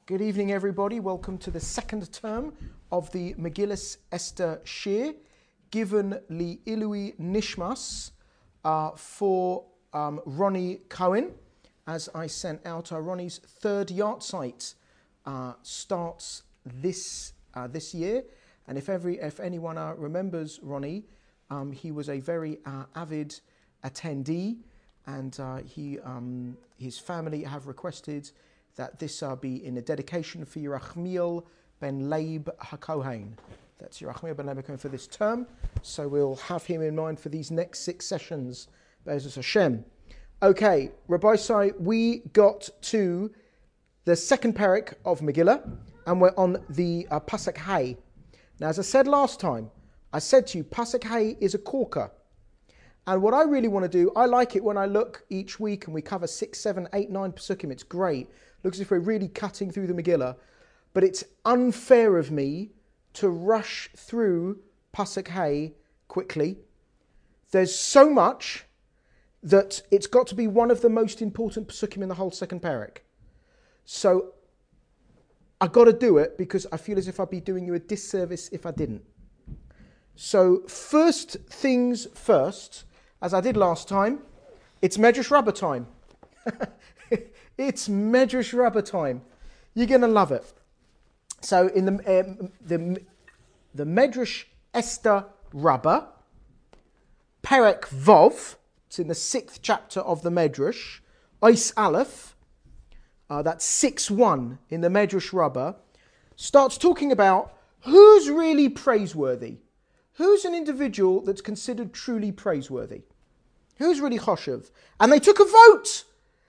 Good evening, everybody. Welcome to the second term of the Megillas Esther Shir, given Li Ilui Nishmas for Ronnie Cohen. As I sent out, Ronnie's third yahrzeit starts this year, and if anyone remembers Ronnie, he was a very avid attendee, and his family have requested that this be in a dedication for Yerachmiel ben Leib HaKohen. That's Yerachmiel ben Leib HaKohen for this term. So we'll have him in mind for these next 6 sessions. Be'ezus Hashem. Okay, Rabbi Sai, we got to the second parak of Megillah, and we're on the Pasuk Hay. Now, as I said last time, I said to you, Pasuk Hay is a corker. And what I really want to do, I like it when I look each week and we cover 6, 7, 8, 9 Pasukim. It's great. Looks as if we're really cutting through the Megillah. But it's unfair of me to rush through Pasuk Hay quickly. There's so much that it's got to be one of the most important Pasukim in the whole second parak. So I've got to do it because I feel as if I'd be doing you a disservice if I didn't. So first things first, as I did last time, it's Medrash Rabbah time. It's Medrash Rabbah time. You're going to love it. So in the Medrash Esther Rabbah, Perek Vov, it's in the 6th chapter of the Medrash, Ois Aleph, that's 6:1 in the Medrash Rabbah, starts talking about who's really praiseworthy. Who's an individual that's considered truly praiseworthy? Who's really choshev? And they took a vote.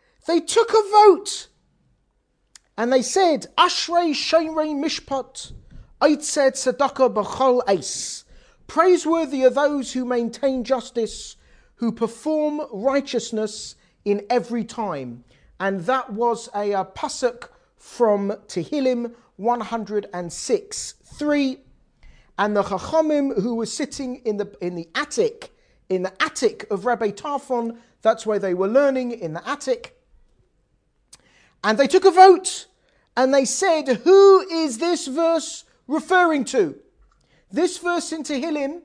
And they said, Ashrei Sheirei Mishpat, Eitzed Tzedakah B'chol Eis. Praiseworthy are those who maintain justice, who perform righteousness in every time. And that was a pasuk from Tehillim 106:3. And the Chachamim who were sitting in the attic of Rabbi Tarfon, that's where they were learning, in the attic. And they took a vote, and they said, who is this verse referring to? This verse in Tehillim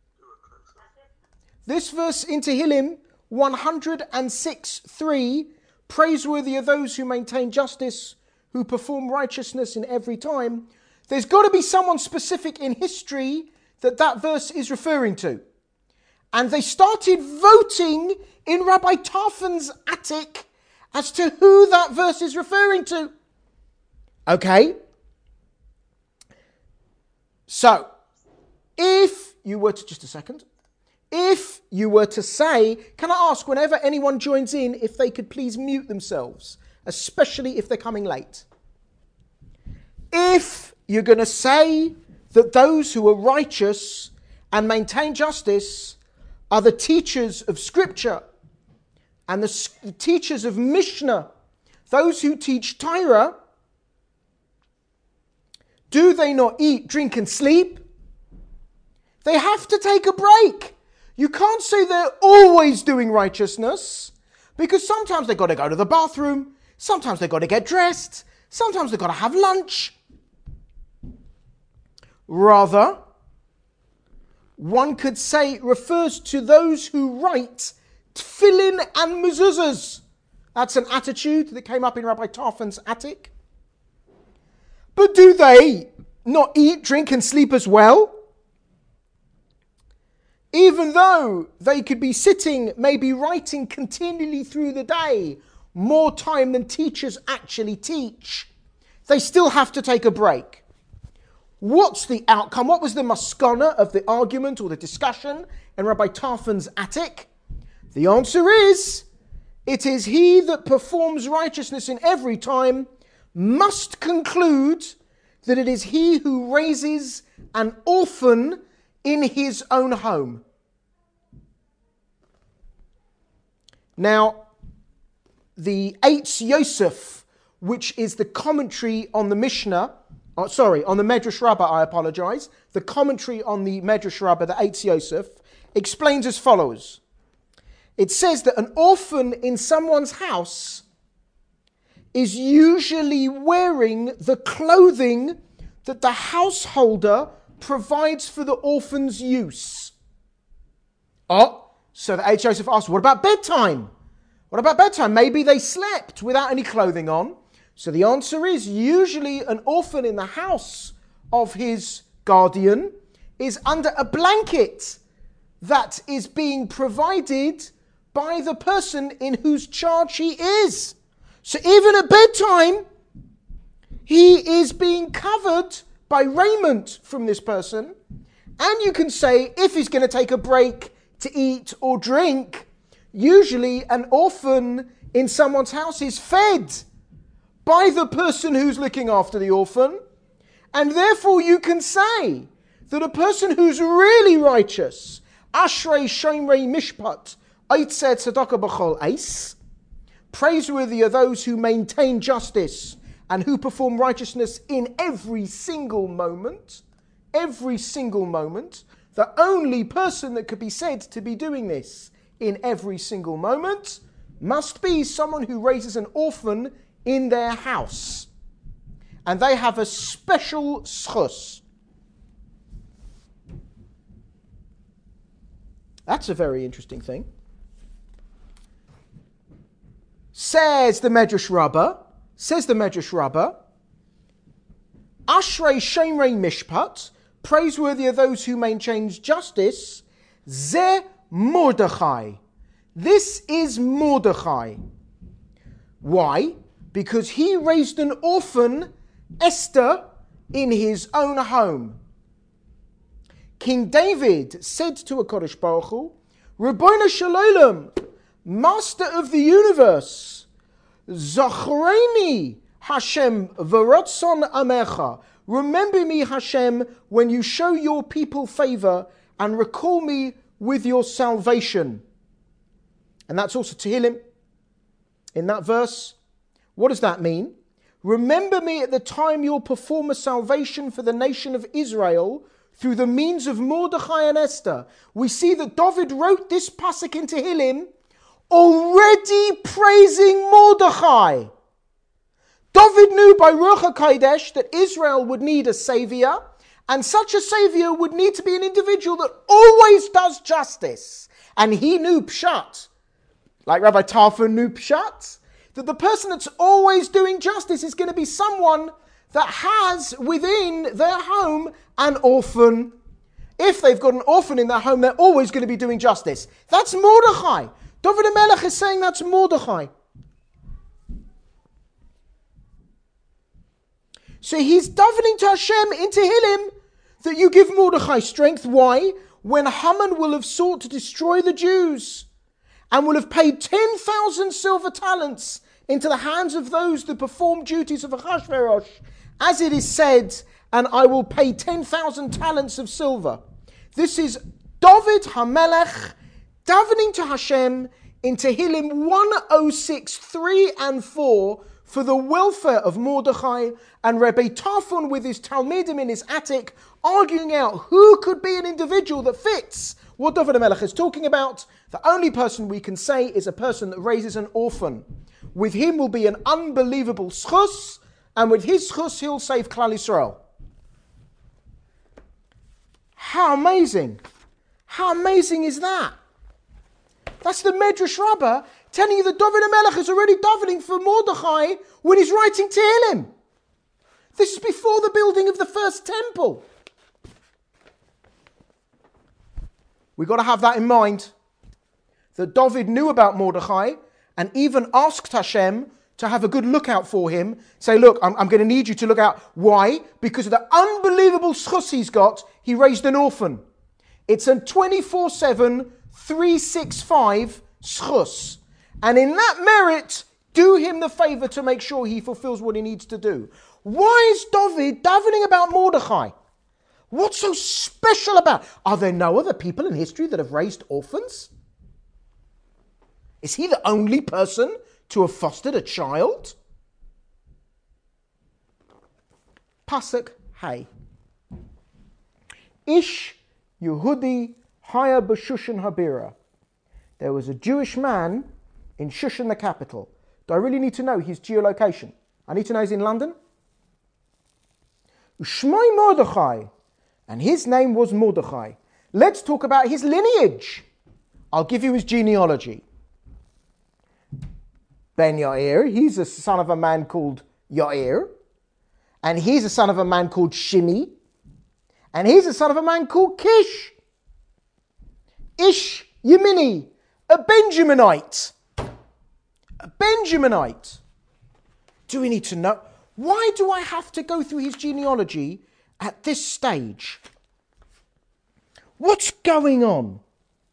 106:3, praiseworthy are those who maintain justice, who perform righteousness in every time. There's got to be someone specific in history that verse is referring to. And they started voting in Rabbi Tarfon's attic as to who that verse is referring to. Okay. So, if you were to say, can I ask whenever anyone joins in if they could please mute themselves, especially if they're coming late. If you're going to say that those who are righteous and maintain justice are the teachers of Scripture and the teachers of Mishnah, those who teach Torah, do they not eat, drink and sleep? They have to take a break. You can't say they're always doing righteousness, because sometimes they've got to go to the bathroom, sometimes they've got to get dressed, sometimes they've got to have lunch. Rather, one could say it refers to those who write tefillin and mezuzahs. That's an attitude that came up in Rabbi Tarfon's attic. But do they not eat, drink and sleep as well? Even though they could be sitting, maybe writing continually through the day, more time than teachers actually teach, they still have to take a break. What's the outcome? What was the maskana of the argument or the discussion in Rabbi Tarfon's attic? The answer is, it is he that performs righteousness in every time must conclude that it is he who raises an orphan in his own home. Now, the Eitz Yosef, which is the commentary on the Mishnah, on the Medrash Rabbah, I apologize. The commentary on the Medrash Rabbah, the Eitz Yosef, explains as follows. It says that an orphan in someone's house is usually wearing the clothing that the householder provides for the orphan's use. Oh, so the Joseph asked, what about bedtime? What about bedtime? Maybe they slept without any clothing on. So the answer is usually an orphan in the house of his guardian is under a blanket that is being provided by the person in whose charge he is. So even at bedtime, he is being covered by raiment from this person. And you can say, if he's going to take a break to eat or drink, usually an orphan in someone's house is fed by the person who's looking after the orphan. And therefore you can say that a person who's really righteous, Ashrei Shomrei Mishpat, Eitzeh Tzedakah B'chol Eis, praiseworthy are those who maintain justice and who perform righteousness in every single moment. Every single moment. The only person that could be said to be doing this in every single moment must be someone who raises an orphan in their house. And they have a special schus. That's a very interesting thing. Says the Medrash Rabbah, Ashrei Shomrei Mishpat, praiseworthy are those who maintain justice, Ze Mordechai. This is Mordechai. Why? Because he raised an orphan, Esther, in his own home. King David said to HaKadosh Baruch Hu, Rabbeinu Shalom, Master of the universe, Zachreni Hashem v'ratzon amecha. Remember me, Hashem, when you show your people favor, and recall me with your salvation. And that's also Tehillim in that verse. What does that mean? Remember me at the time you'll perform a salvation for the nation of Israel through the means of Mordechai and Esther. We see that David wrote this pasuk in Tehillim already praising Mordechai. David knew by Ruach HaKodesh that Israel would need a savior, and such a savior would need to be an individual that always does justice. And he knew Pshat, like Rabbi Tarfon knew Pshat, that the person that's always doing justice is going to be someone that has within their home an orphan. If they've got an orphan in their home, they're always going to be doing justice. That's Mordechai. David HaMelech is saying that's Mordechai. So he's davening to Hashem in Tehillim that you give Mordechai strength. Why? When Haman will have sought to destroy the Jews and will have paid 10,000 silver talents into the hands of those that perform duties of Achashverosh, as it is said, and I will pay 10,000 talents of silver. This is David HaMelech davening to Hashem in Tehillim 106, 3 and 4 for the welfare of Mordechai, and Rabbi Tarfon with his Talmidim in his attic arguing out who could be an individual that fits what David HaMelech is talking about. The only person we can say is a person that raises an orphan. With him will be an unbelievable schus, and with his schus he'll save Klal Yisrael. How amazing! How amazing is that? That's the Medrash Rabbah telling you that David HaMelech is already davening for Mordechai when he's writing Tehillim. This is before the building of the first temple. We've got to have that in mind, that David knew about Mordechai and even asked Hashem to have a good lookout for him. Say, look, I'm going to need you to look out. Why? Because of the unbelievable schus he's got, he raised an orphan. It's a 24/7, 365 schus. And in that merit, do him the favor to make sure he fulfills what he needs to do. Why is David davening about Mordechai? What's so special about? Are there no other people in history that have raised orphans? Is he the only person to have fostered a child? Pasuk Hay. Ish Yehudi Haya b'Shushan Habira. There was a Jewish man in Shushan, the capital. Do I really need to know his geolocation? I need to know he's in London. Shmoi Mordechai, and his name was Mordechai. Let's talk about his lineage. I'll give you his genealogy. Ben Yair, he's a son of a man called Yair, and he's a son of a man called Shimi, and he's a son of a man called Kish. Ish Yemini, a Benjaminite. A Benjaminite. Do we need to know? Why do I have to go through his genealogy at this stage? What's going on?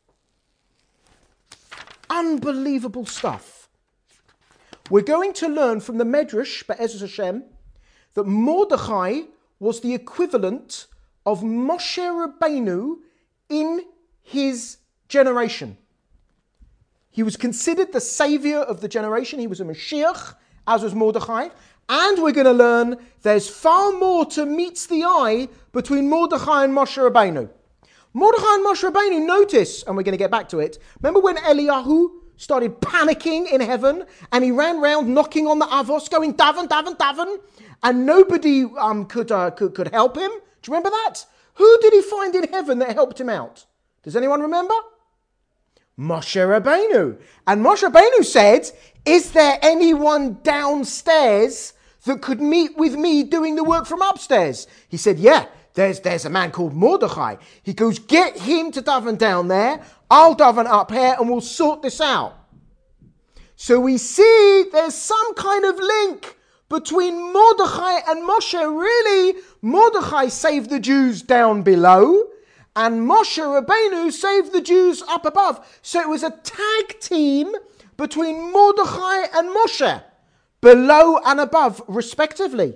Unbelievable stuff. We're going to learn from the Medrash, Be'ezras Hashem, that Mordechai was the equivalent of Moshe Rabbeinu in his generation. He was considered the savior of the generation. He was a Mashiach, as was Mordechai. And we're going to learn there's far more to meets the eye between Mordechai and Moshe Rabbeinu. Mordechai and Moshe Rabbeinu, notice, and we're going to get back to it, remember when Eliyahu started panicking in heaven and he ran round knocking on the avos going daven, daven, daven, and nobody could help him? Do you remember that? Who did he find in heaven that helped him out? Does anyone remember? Moshe Rabbeinu. And Moshe Rabbeinu said, is there anyone downstairs that could meet with me doing the work from upstairs? He said, yeah, there's a man called Mordechai. He goes, get him to daven down there, I'll daven up here, and we'll sort this out. So we see there's some kind of link between Mordechai and Moshe. Really, Mordechai saved the Jews down below, and Moshe Rabbeinu saved the Jews up above. So it was a tag team between Mordechai and Moshe, below and above, respectively.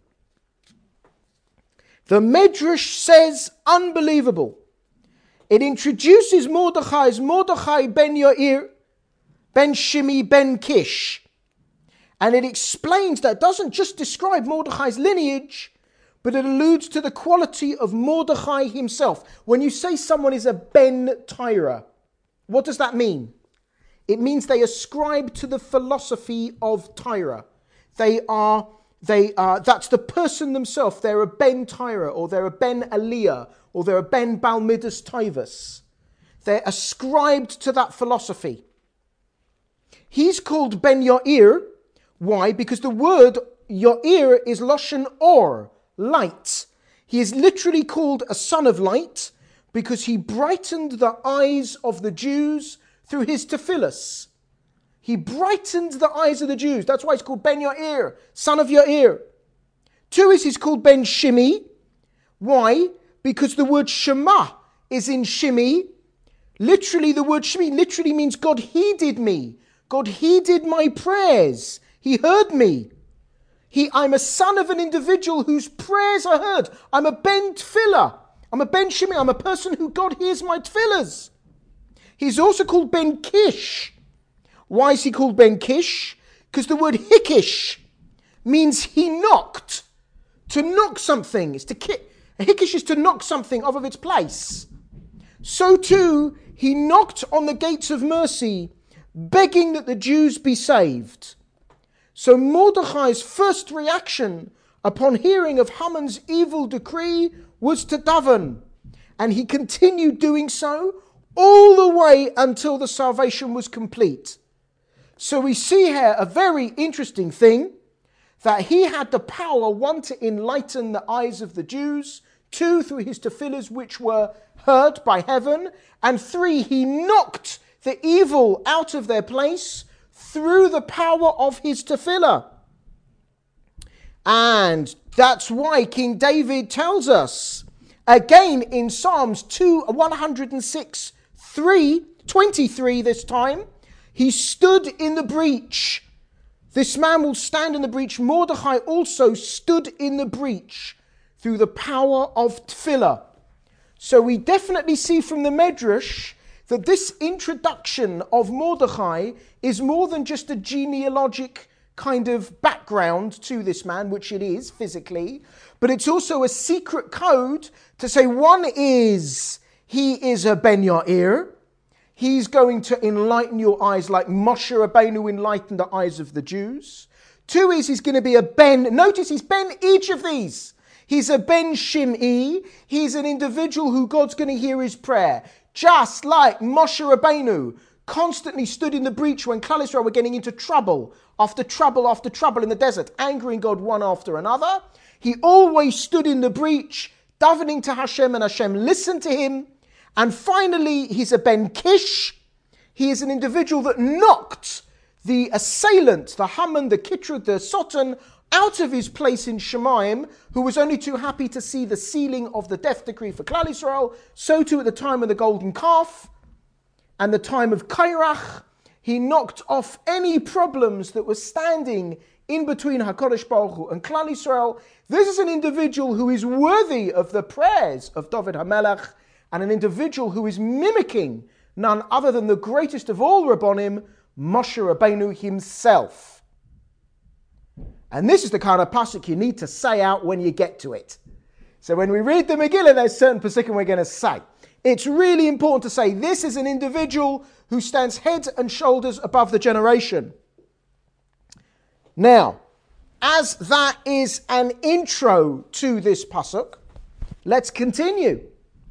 The Medrash says, unbelievable. It introduces Mordechai as Mordechai ben Yair, ben Shimi, ben Kish. And it explains that it doesn't just describe Mordechai's lineage, but it alludes to the quality of Mordechai himself. When you say someone is a Ben Tyra, what does that mean? It means they ascribe to the philosophy of Tyra. That's the person themselves. They're a Ben Tyra, or they're a Ben Aliyah, or they're a Ben Balmidas Tivus. They're ascribed to that philosophy. He's called Ben Yair. Why? Because the word Yair is Lashon Or, light. He is literally called a son of light because he brightened the eyes of the Jews through his tefillahs. He brightened the eyes of the Jews. That's why he's called Ben Yair, son of Yair. Two is he's called Ben Shimi. Why? Because the word Shema is in Shimi. Literally, the word Shimi literally means God heeded me. God heeded my prayers. He heard me. I'm a son of an individual whose prayers are heard. I'm a Ben Tefillah. I'm a Ben Shimi. I'm a person who God hears my tefillahs. He's also called Ben Kish. Why is he called Ben Kish? Because the word Hickish means he knocked. To knock something is to kick. A Hickish is to knock something off of its place. So too, he knocked on the gates of mercy, begging that the Jews be saved. So Mordechai's first reaction upon hearing of Haman's evil decree was to daven. And he continued doing so all the way until the salvation was complete. So we see here a very interesting thing, that he had the power, one, to enlighten the eyes of the Jews, two, through his tefillahs which were heard by heaven, and three, he knocked the evil out of their place through the power of his tefillah. And that's why King David tells us, again in Psalms 106, 23 this time, he stood in the breach. This man will stand in the breach. Mordechai also stood in the breach through the power of tefillah. So we definitely see from the Medrash that this introduction of Mordechai is more than just a genealogic kind of background to this man, which it is physically, but it's also a secret code to say, one is, he is a Ben Yair, He's going to enlighten your eyes like Moshe Rabbeinu enlightened the eyes of the Jews. 2 is he's going to be a Ben. Notice he's Ben each of these. He's a Ben Shim'i. He's an individual who God's going to hear his prayer. Just like Moshe Rabbeinu constantly stood in the breach when Klal Yisrael were getting into trouble after trouble after trouble in the desert, angering God one after another. He always stood in the breach, davening to Hashem, and Hashem listened to him. And finally, he's a Ben Kish. He is an individual that knocked the assailant, the Haman, the Kitrug, the Sotan, out of his place in Shemaim, who was only too happy to see the sealing of the death decree for Klal Yisrael. So too at the time of the golden calf and the time of Kairach, he knocked off any problems that were standing in between HaKadosh Baruch Hu and Klal Yisrael. This is an individual who is worthy of the prayers of David HaMelech, and an individual who is mimicking none other than the greatest of all Rabbonim, Moshe Rabbeinu himself. And this is the kind of pasuk you need to say out when you get to it. So when we read the Megillah, there's certain pasukim we're going to say. It's really important to say this is an individual who stands head and shoulders above the generation. Now, as that is an intro to this pasuk, let's continue.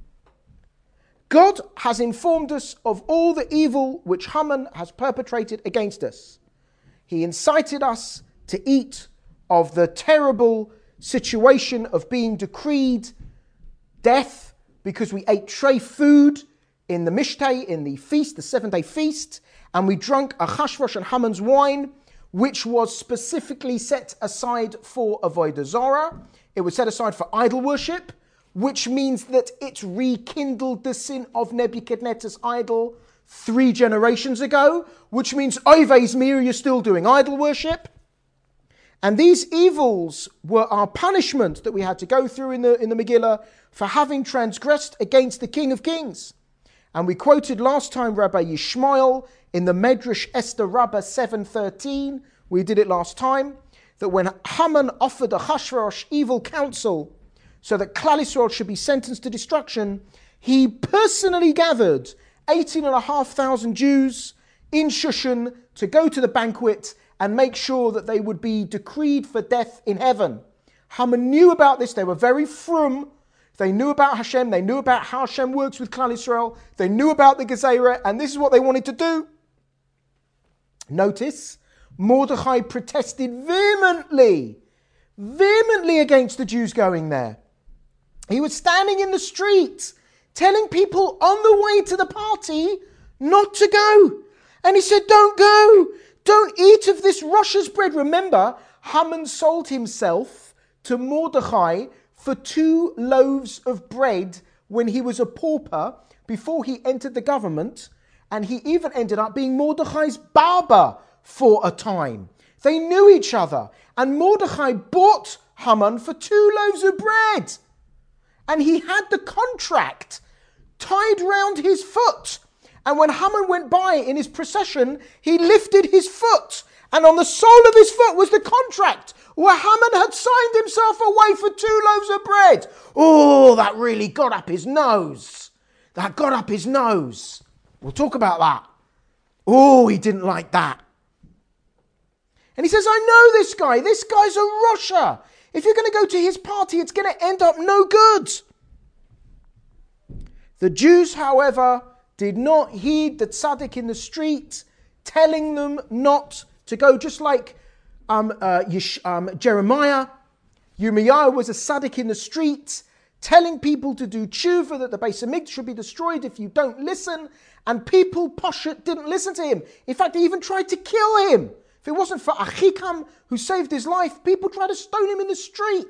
God has informed us of all the evil which Haman has perpetrated against us. He incited us to eat of the terrible situation of being decreed death because we ate treif food in the Mishteh, in the feast, the 7-day feast, and we drank Achashverosh and Haman's wine, which was specifically set aside for Avodah Zarah. It was set aside for idol worship, which means that it rekindled the sin of Nebuchadnezzar's idol 3 generations ago, which means Oivez Mir, you're still doing idol worship. And these evils were our punishment that we had to go through in the Megillah for having transgressed against the King of Kings. And we quoted last time Rabbi Yishmael in the Medrash Esther Rabbah 7:13. We did it last time, that when Haman offered Achashverosh evil counsel so that Klal Yisrael should be sentenced to destruction, he personally gathered 18,500 Jews in Shushan to go to the banquet and make sure that they would be decreed for death in heaven. Haman knew about this. They were very frum. They knew about Hashem. They knew about how Hashem works with Klal Yisrael. They knew about the Gezerah, and this is what they wanted to do. Notice, Mordechai protested vehemently against the Jews going there. He was standing in the street, telling people on the way to the party not to go. And he said, don't go. Don't eat of this Rosh's bread. Remember, Haman sold himself to Mordechai for 2 loaves of bread when he was a pauper before he entered the government. And he even ended up being Mordechai's barber for a time. They knew each other. And Mordechai bought Haman for 2 loaves of bread. And he had the contract tied round his foot. And when Haman went by in his procession, he lifted his foot. And on the sole of his foot was the contract where Haman had signed himself away for 2 loaves of bread. Oh, that really got up his nose. That got up his nose. We'll talk about that. Oh, he didn't like that. And he says, I know this guy. This guy's a Rosha. If you're going to go to his party, it's going to end up no good. The Jews, however, did not heed the tzaddik in the street telling them not to go, just like Jeremiah. Yirmiyahu was a tzaddik in the street telling people to do tshuva, that the Beis Hamikdash should be destroyed if you don't listen. And people, Poshet, didn't listen to him. In fact, they even tried to kill him. If it wasn't for Achikam, who saved his life, people tried to stone him in the street.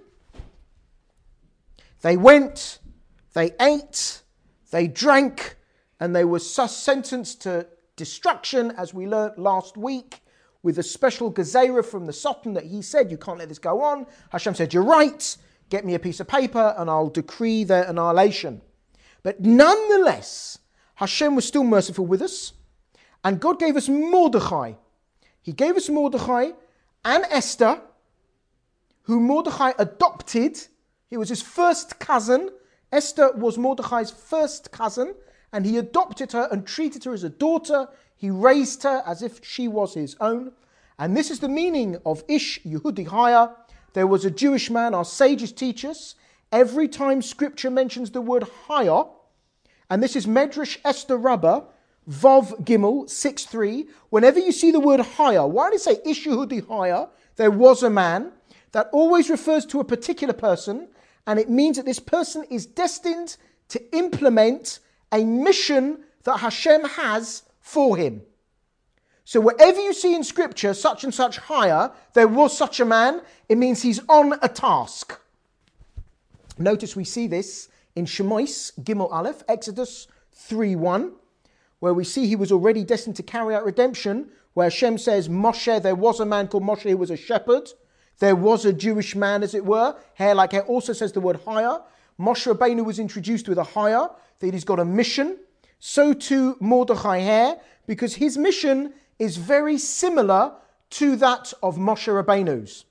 They went, they ate, they drank, and they were sentenced to destruction, as we learnt last week, with a special gezerah from the Sultan that he said, you can't let this go on. Hashem said, you're right, get me a piece of paper and I'll decree their annihilation. But nonetheless, Hashem was still merciful with us, and God gave us Mordechai. He gave us Mordechai and Esther, who Mordechai adopted. He was his first cousin. Esther was Mordechai's first cousin, and he adopted her and treated her as a daughter. He raised her as if she was his own. And this is the meaning of Ish Yehudi Haya. There was a Jewish man, our sages teach us, every time scripture mentions the word Haya, and this is Medrash Esther Rabbah, Vav Gimel 6.3, whenever you see the word Haya, why did it say Ish Yehudi Haya? There was a man. That always refers to a particular person, and it means that this person is destined to implement a mission that Hashem has for him. So wherever you see in scripture such and such hire, there was such a man, it means he's on a task. Notice we see this in Shemois Gimel Aleph, Exodus 3:1, where we see he was already destined to carry out redemption, where Hashem says, Moshe, there was a man called Moshe who was a shepherd. There was a Jewish man, as it were. Hair like hair also says the word hire. Moshe Rabbeinu was introduced with a hire, that he's got a mission. So too Mordechai here, because his mission is very similar to that of Moshe Rabbeinu's.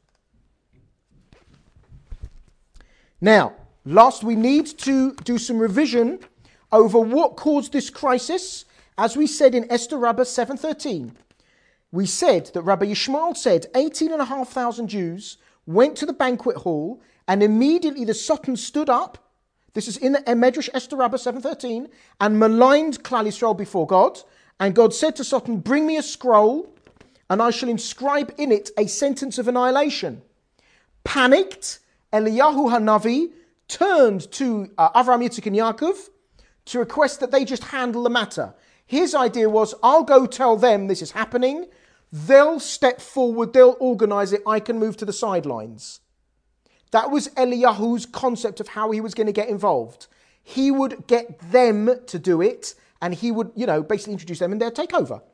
Now, last we need to do some revision over what caused this crisis. As we said in Esther Rabbah 7:13, we said that Rabbi Yishmael said 18,500 Jews went to the banquet hall, and immediately the Sultan stood up. This is in the Medrash Esther Rabbah 7:13, and maligned Klal Yisrael before God. And God said to Sultan, bring me a scroll, and I shall inscribe in it a sentence of annihilation. Panicked, Eliyahu Hanavi turned to Avraham, Yitzchak, and Yaakov to request that they just handle the matter. His idea was, I'll go tell them this is happening. They'll step forward, they'll organize it, I can move to the sidelines. That was Eliyahu's concept of how he was going to get involved. He would get them to do it, and he would, basically introduce them and they'd take over.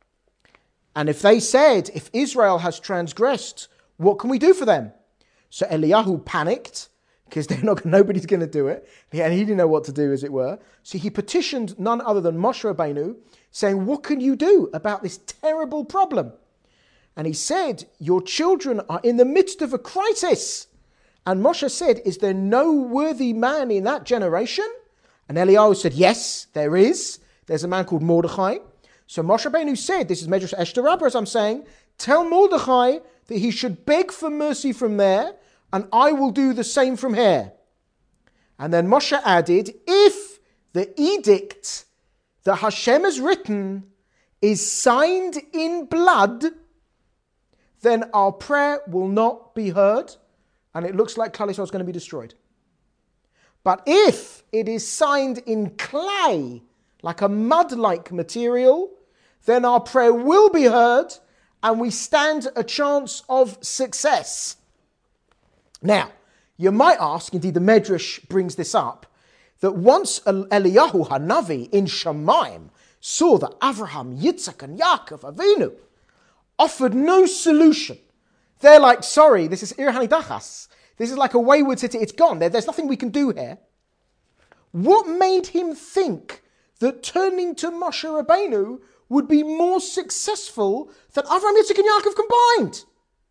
And if they said, if Israel has transgressed, what can we do for them? So Eliyahu panicked, because nobody's going to do it. And he didn't know what to do, as it were. So he petitioned none other than Moshe Rabbeinu, saying, what can you do about this terrible problem? And he said, your children are in the midst of a crisis. And Moshe said, is there no worthy man in that generation? And Eliyahu said, yes, there is. There's a man called Mordechai. So Moshe Rabbeinu said, this is Medrash Esther Rabbah, as I'm saying, tell Mordechai that he should beg for mercy from there, and I will do the same from here. And then Moshe added, if the edict that Hashem has written is signed in blood, then our prayer will not be heard, and it looks like Klal Yisrael is going to be destroyed. But if it is signed in clay, like a mud-like material, then our prayer will be heard, and we stand a chance of success. Now, you might ask, indeed the Medrash brings this up, that once Eliyahu Hanavi in Shamayim saw that Avraham, Yitzchak, and Yaakov Avinu offered no solution, they're like, sorry, this is Ir Hanidachas. This is like a wayward city, it's gone. There's nothing we can do here. What made him think that turning to Moshe Rabbeinu would be more successful than Avraham, Yitzchak, and Yaakov combined?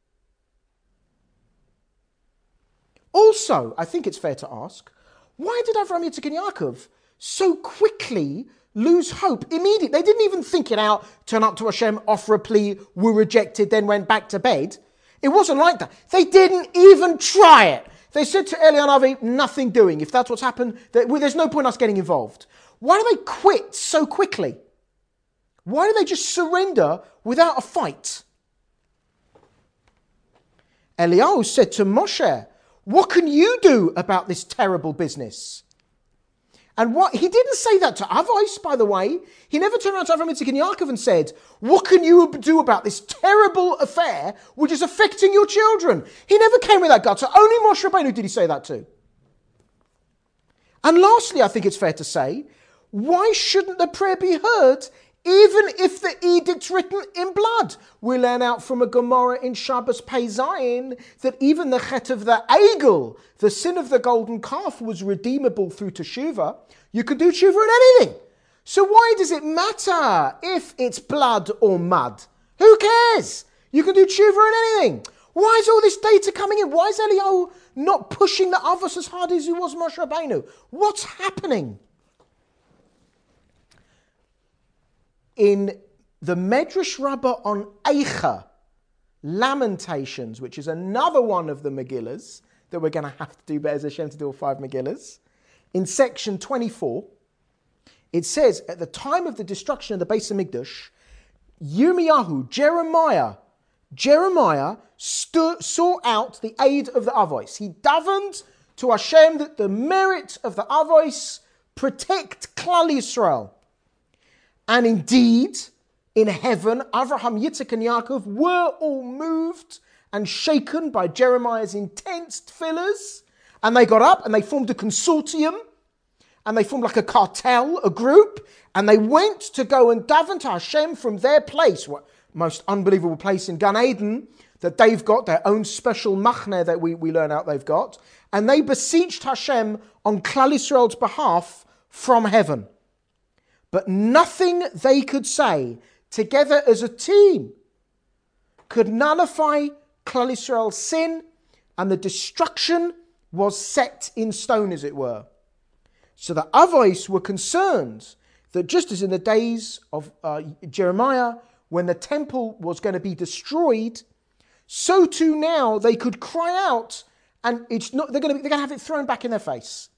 Also, I think it's fair to ask, why did Avraham, Yitzchak, and Yaakov so quickly lose hope immediately? They didn't even think it out, turn up to Hashem, offer a plea, were rejected, then went back to bed. It wasn't like that. They didn't even try it. They said to Eliyahu, nothing doing. If that's what's happened, there's no point in us getting involved. Why do they quit so quickly? Why do they just surrender without a fight? Eliyahu said to Moshe, what can you do about this terrible business? And he didn't say that to Avos, by the way. He never turned around to Avraham, Yitzchak, and Yaakov and said, what can you do about this terrible affair which is affecting your children? He never came with that guts. So only Moshe Rabbeinu did he say that to. And lastly, I think it's fair to say, why shouldn't the prayer be heard even if the edict's written in blood? We learn out from a Gemara in Shabbos Pei Zayin that even the chet of the Egel, the sin of the golden calf, was redeemable through Teshuvah. You could do Teshuvah in anything. So why does it matter if it's blood or mud? Who cares? You can do Teshuvah in anything. Why is all this data coming in? Why is Eliyahu not pushing the Avos as hard as he was Moshe Rabbeinu? What's happening? in the Medrash Rabbah on Eicha, Lamentations, which is another one of the Megillas that we're going to have to do Be'ez Hashem to do all 5 Megillas, in section 24, it says, at the time of the destruction of the Beis HaMikdash, Yirmiyahu, Jeremiah sought out the aid of the Avos. He davened to Hashem that the merit of the Avos protect Klal Yisrael. And indeed, in heaven, Avraham, Yitzchak, and Yaakov were all moved and shaken by Jeremiah's intense tefillahs. And they got up and they formed a consortium. And they formed like a cartel, a group. And they went to go and daven to Hashem from their place. What most unbelievable place in Gan Eden that they've got, their own special machne that we learn out they've got. And they beseeched Hashem on Klal Yisrael's behalf from heaven. But nothing they could say together as a team could nullify Klal Yisrael's sin, and the destruction was set in stone, as it were. So the Avos were concerned that just as in the days of Jeremiah, when the temple was going to be destroyed, so too now they could cry out, and they're going to have it thrown back in their face.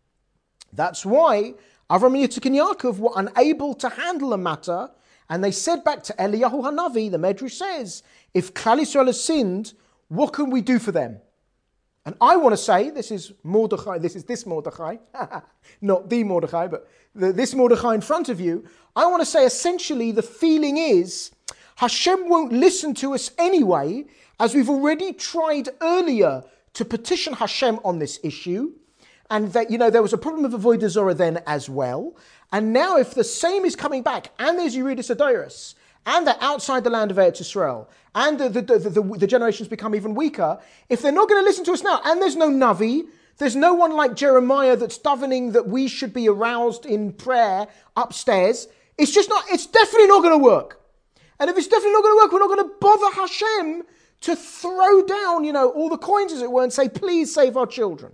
That's why Avraham, Yitzchak, and Yaakov were unable to handle the matter, and they said back to Eliyahu Hanavi, the Medrash says, if Klal Yisrael has sinned, what can we do for them? And I want to say, this is Mordechai, this Mordechai, not the Mordechai, but this Mordechai in front of you. I want to say essentially the feeling is Hashem won't listen to us anyway, as we've already tried earlier to petition Hashem on this issue. And that, there was a problem of Avodah Zorah then as well. And now if the same is coming back, and there's Yeridas Adoros, and they're outside the land of Eretz Yisrael, and the generations become even weaker, if they're not going to listen to us now, and there's no Navi, there's no one like Jeremiah that's davening that we should be aroused in prayer upstairs, it's definitely not going to work. And if it's definitely not going to work, we're not going to bother Hashem to throw down, all the coins, as it were, and say, please save our children.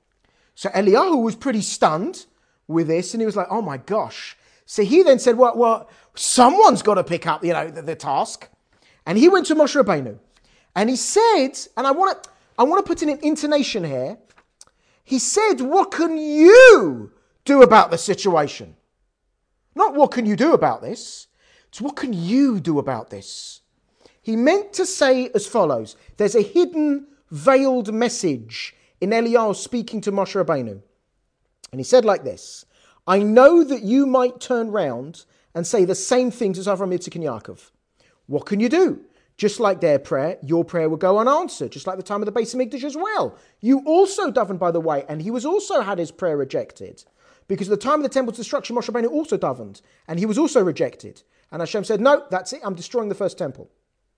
So Eliyahu was pretty stunned with this, and he was like, oh my gosh. So he then said, well, someone's got to pick up, the task. And he went to Moshe Rabbeinu. And he said, and I want to put in an intonation here. He said, what can you do about the situation? Not what can you do about this. It's what can you do about this? He meant to say as follows. There's a hidden, veiled message in Eliyahu speaking to Moshe Rabbeinu. And he said like this, I know that you might turn round and say the same things as Avraham, Yitzchak, and Yaakov. What can you do? Just like their prayer, your prayer will go unanswered, just like the time of the Beis HaMikdash as well. You also davened, by the way, and he was also had his prayer rejected. Because at the time of the temple's destruction, Moshe Rabbeinu also davened, and he was also rejected. And Hashem said, no, that's it, I'm destroying the first temple.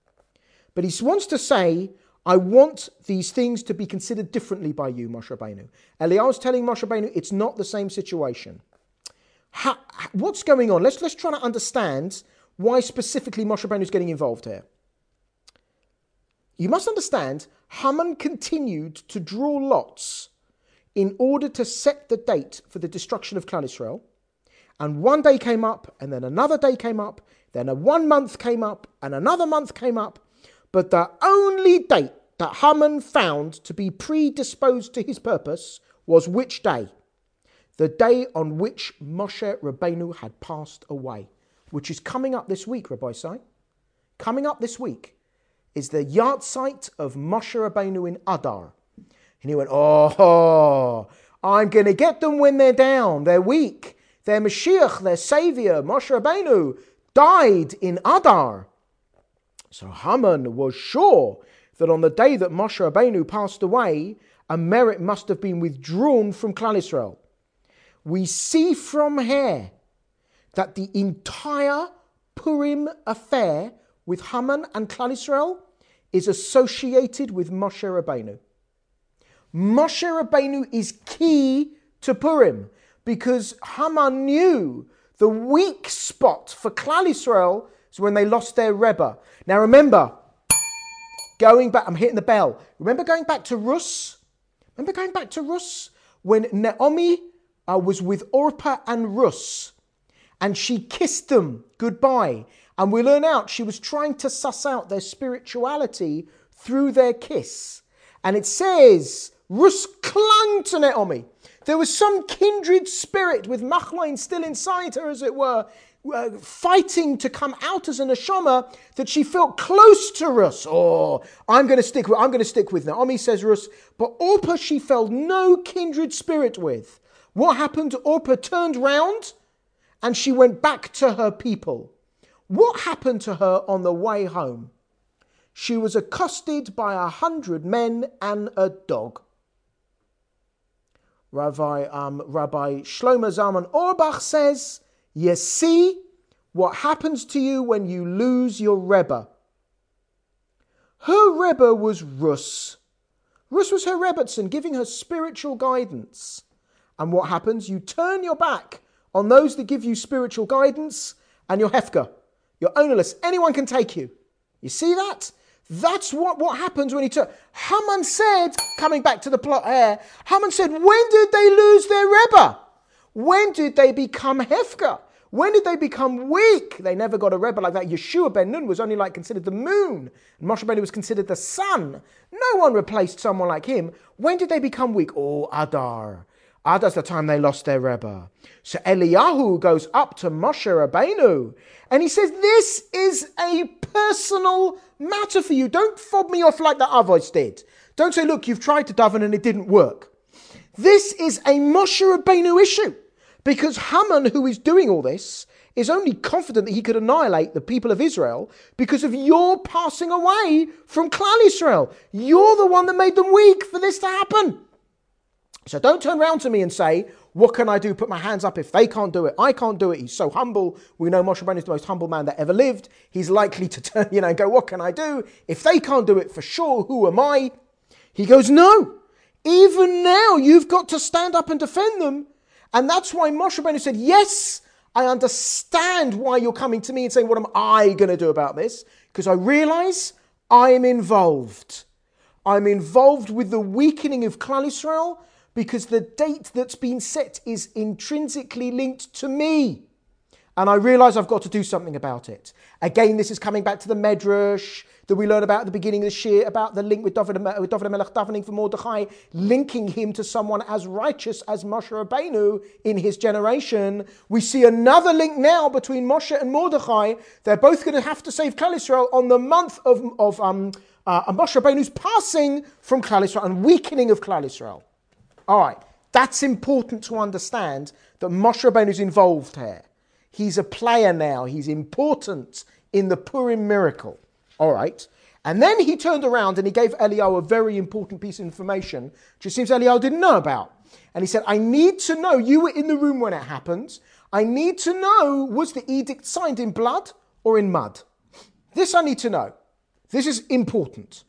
But he wants to say, I want these things to be considered differently by you, Moshe Rabbeinu. Eliyahu is telling Moshe Rabbeinu it's not the same situation. What's going on? Let's try to understand why specifically Moshe Rabbeinu is getting involved here. You must understand, Haman continued to draw lots in order to set the date for the destruction of Klal Yisrael. And one day came up, and then another day came up, then 1 month came up, and another month came up. But the only date that Haman found to be predisposed to his purpose was which day? The day on which Moshe Rabbeinu had passed away, which is coming up this week, Rabbi Sai. Coming up this week is the yahrzeit of Moshe Rabbeinu in Adar. And he went, I'm going to get them when they're down, they're weak. Their Mashiach, their Savior, Moshe Rabbeinu, died in Adar. So Haman was sure that on the day that Moshe Rabbeinu passed away, a merit must have been withdrawn from Klal Yisrael. We see from here that the entire Purim affair with Haman and Klal Yisrael is associated with Moshe Rabbeinu. Moshe Rabbeinu is key to Purim because Haman knew the weak spot for Klal Yisrael is when they lost their Rebbe. Now remember, going back, I'm hitting the bell. Remember going back to Rus? When Naomi was with Orpah and Rus. and she kissed them goodbye. And we learn out she was trying to suss out their spirituality through their kiss. And it says, Rus clung to Naomi. There was some kindred spirit with Machlain still inside her, as it were, fighting to come out as an neshama, that she felt close to Rus. Oh, I'm going to stick with Naomi, says Rus. But Orpah she felt no kindred spirit with. What happened? Orpah turned round and she went back to her people. What happened to her on the way home? She was accosted by 100 men and a dog. Rabbi Shlomo Zalman Auerbach says, you see what happens to you when you lose your Rebbe. Her Rebbe was Rus. Rus was her Rebbetzin, giving her spiritual guidance. And what happens? You turn your back on those that give you spiritual guidance, and you're Hefka. You're ownerless. Anyone can take you. You see that? That's what happens when he took. Haman said, coming back to the plot here, Haman said, when did they lose their Rebbe? When did they become Hefka? When did they become weak? They never got a Rebbe like that. Yeshua ben Nun was only considered the moon. And Moshe Rabbeinu was considered the sun. No one replaced someone like him. When did they become weak? Oh, Adar. Adar's the time they lost their Rebbe. So Eliyahu goes up to Moshe Rabbeinu and he says, this is a personal matter for you. Don't fob me off like the Avos did. Don't say, look, you've tried to daven and it didn't work. This is a Moshe Rabbeinu issue because Haman, who is doing all this, is only confident that he could annihilate the people of Israel because of your passing away from Klal Yisrael. You're the one that made them weak for this to happen. So don't turn around to me and say, what can I do? Put my hands up. If they can't do it, I can't do it. He's so humble. We know Moshe Rabbeinu is the most humble man that ever lived. He's likely to turn, and go, what can I do? If they can't do it for sure, who am I? He goes, no. Even now, you've got to stand up and defend them. And that's why Moshe Rabbeinu said, yes, I understand why you're coming to me and saying, what am I going to do about this? Because I realize I'm involved. I'm involved with the weakening of Klal Yisrael, because the date that's been set is intrinsically linked to me. And I realize I've got to do something about it. Again, this is coming back to the Medrash that we learned about at the beginning of the Shir, about the link with David HaMelech davening for Mordechai, linking him to someone as righteous as Moshe Rabbeinu in his generation. We see another link now between Moshe and Mordechai. They're both going to have to save Klal Yisrael on the month of Moshe Rabbeinu's passing from Klal Yisrael and weakening of Klal Yisrael. All right, that's important to understand that Moshe Rabbeinu is involved here. He's a player now. He's important in the Purim miracle. All right. And then he turned around and he gave Eliyahu a very important piece of information, which it seems Eliyahu didn't know about. And he said, I need to know, you were in the room when it happened. I need to know, was the edict signed in blood or in mud? This I need to know. This is important.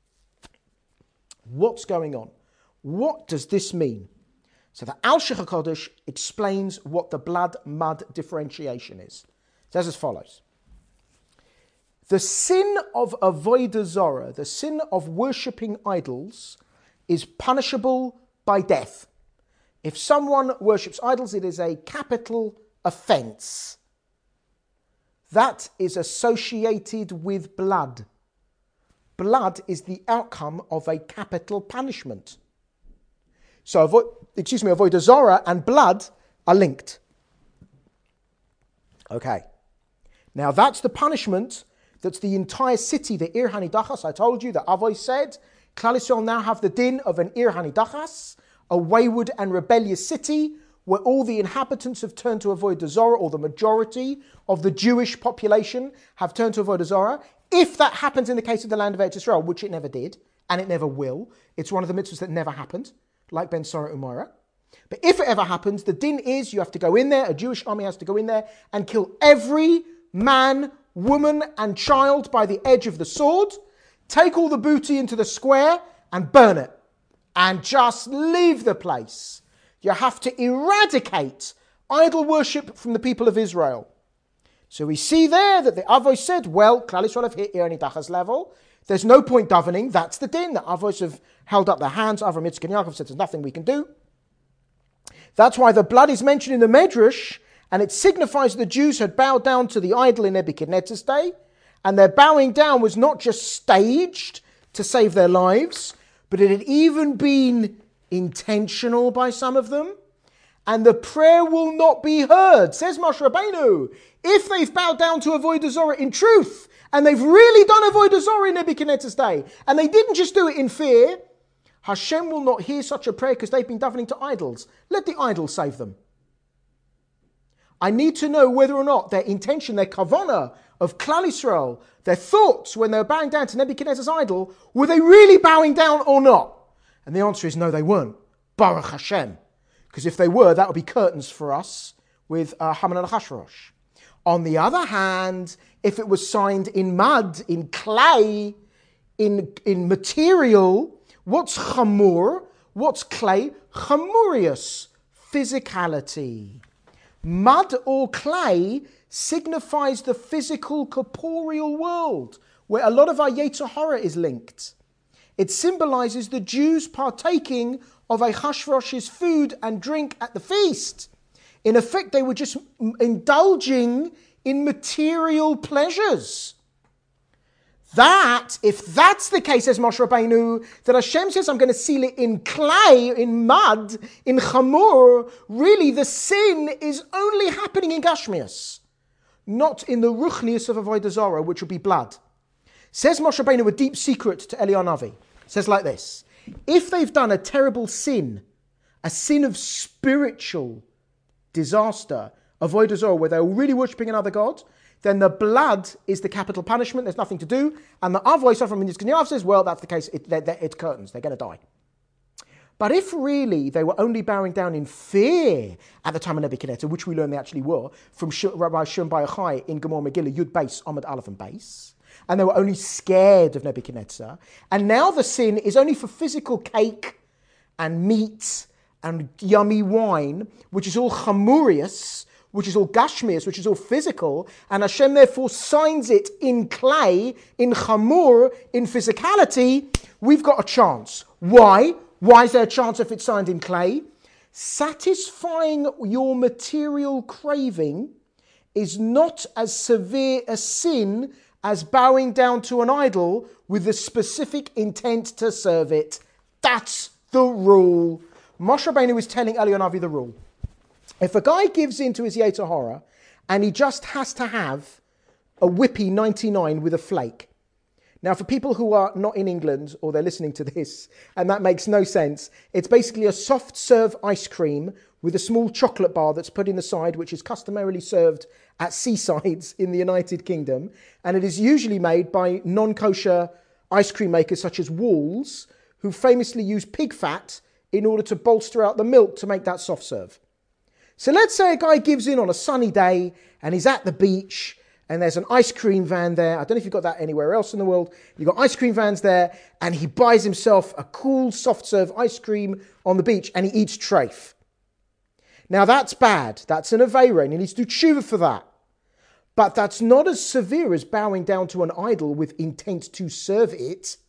What's going on? What does this mean? So the Al-Sheikh HaKodesh explains what the blood-mud differentiation is. It says as follows. The sin of Avodah Zarah, the sin of worshipping idols, is punishable by death. If someone worships idols, it is a capital offense. That is associated with blood. Blood is the outcome of a capital punishment. So, Avodah Zarah and blood are linked. Okay. Now that's the punishment that's the entire city, the Ir Hanidachas. I told you that Avos said, Klal Yisrael now have the din of an Ir Hanidachas, a wayward and rebellious city where all the inhabitants have turned to Avodah Zarah, or the majority of the Jewish population have turned to Avodah Zarah. If that happens in the case of the land of Eretz Yisrael, which it never did, and it never will, it's one of the mitzvahs that never happened, like Ben Sora Umara. But if it ever happens, the din is you have to go in there, a Jewish army has to go in there and kill every man, woman and child by the edge of the sword, take all the booty into the square and burn it. And just leave the place. You have to eradicate idol worship from the people of Israel. So we see there that the Avos said, well, Klal Yisrael have hit Ir Hanidachas level. There's no point davening. That's the din. The Avos have held up their hands. Avram, Yitzchak, and Yaakov said there's nothing we can do. That's why the blood is mentioned in the Medrash And it signifies the Jews had bowed down to the idol in Nebuchadnezzar's day, and their bowing down was not just staged to save their lives, but it had even been intentional by some of them. And the prayer will not be heard, says Moshe Rabbeinu, if they've bowed down to Avodah Zarah in truth, and they've really done Avodah Zarah in Nebuchadnezzar's day, and they didn't just do it in fear. Hashem will not hear such a prayer because they've been davening to idols. Let the idols save them. I need to know whether or not their intention, their kavanah of Klal Yisrael, their thoughts when they were bowing down to Nebuchadnezzar's idol, were they really bowing down or not? And the answer is no, they weren't. Baruch Hashem. Because if they were, that would be curtains for us with Haman and Achashverosh. On the other hand, if it was signed in mud, in clay, in material, what's chamur? What's clay? Chamurious, physicality. Mud or clay signifies the physical, corporeal world, where a lot of our Yetzer Hara is linked. It symbolizes the Jews partaking of Achashverosh's food and drink at the feast. In effect, they were just indulging in material pleasures. That, if that's the case, says Moshe Rabbeinu, that Hashem says, I'm going to seal it in clay, in mud, in chamur, really the sin is only happening in Gashmias, not in the ruchnius of Avodah Zarah, which will be blood. Says Moshe Rabbeinu a deep secret to Eliyahu Navi. Says like this: if they've done a terrible sin, a sin of spiritual disaster, Avodah Zarah, where they're really worshipping another god, then the blood is the capital punishment. There's nothing to do. And the Avodah Zarah from Yisrael says, well, that's the case. It's curtains. They're going to die. But if really they were only bowing down in fear at the time of Nebuchadnezzar, which we learn they actually were, from Rabbi Shimon Bar Yochai in Gemara Megillah, Yud Beis, Amud Aleph and Beis, and they were only scared of Nebuchadnezzar, and now the sin is only for physical cake and meat and yummy wine, which is all chamurious, which is all gashmias, which is all physical, and Hashem therefore signs it in clay, in chamur, in physicality, we've got a chance. Why? Why is there a chance if it's signed in clay? Satisfying your material craving is not as severe a sin as bowing down to an idol with the specific intent to serve it. That's the rule. Moshe Rabbeinu is telling Eliyahu Navi the rule. If a guy gives in to his Yetzer Hara and he just has to have a Whippy 99 with a flake. Now, for people who are not in England or they're listening to this and that makes no sense, it's basically a soft serve ice cream with a small chocolate bar that's put in the side, which is customarily served at seasides in the United Kingdom. And it is usually made by non-kosher ice cream makers such as Walls, who famously use pig fat in order to bolster out the milk to make that soft serve. So let's say a guy gives in on a sunny day and he's at the beach and there's an ice cream van there. I don't know if you've got that anywhere else in the world. You've got ice cream vans there and he buys himself a cool soft serve ice cream on the beach and he eats treif. Now that's bad. That's an aveira and he needs to do tshuva for that. But that's not as severe as bowing down to an idol with intent to serve it.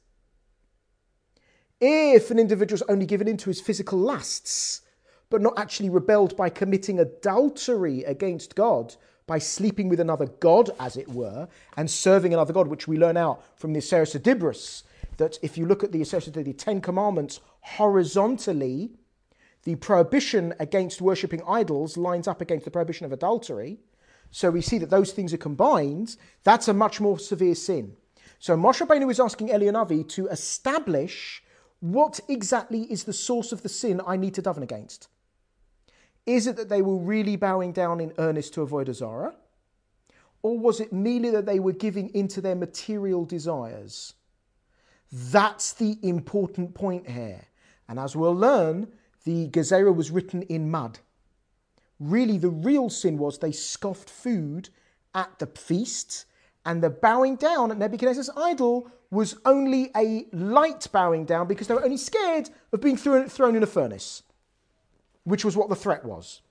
If an individual's only given in to his physical lusts, but not actually rebelled by committing adultery against God, by sleeping with another god, as it were, and serving another god, which we learn out from the Aseret Dibros, that if you look at the Aseret, the Ten Commandments horizontally, the prohibition against worshipping idols lines up against the prohibition of adultery. So we see that those things are combined. That's a much more severe sin. So Moshe Rabbeinu is asking Eliyahu Navi to establish what exactly is the source of the sin I need to daven against. Is it that they were really bowing down in earnest to Avodah Zarah? Or was it merely that they were giving into their material desires? That's the important point here. And as we'll learn, the Gezerah was written in mud. Really, the real sin was they scoffed food at the feast, and the bowing down at Nebuchadnezzar's idol was only a light bowing down because they were only scared of being thrown in a furnace, which was what the threat was.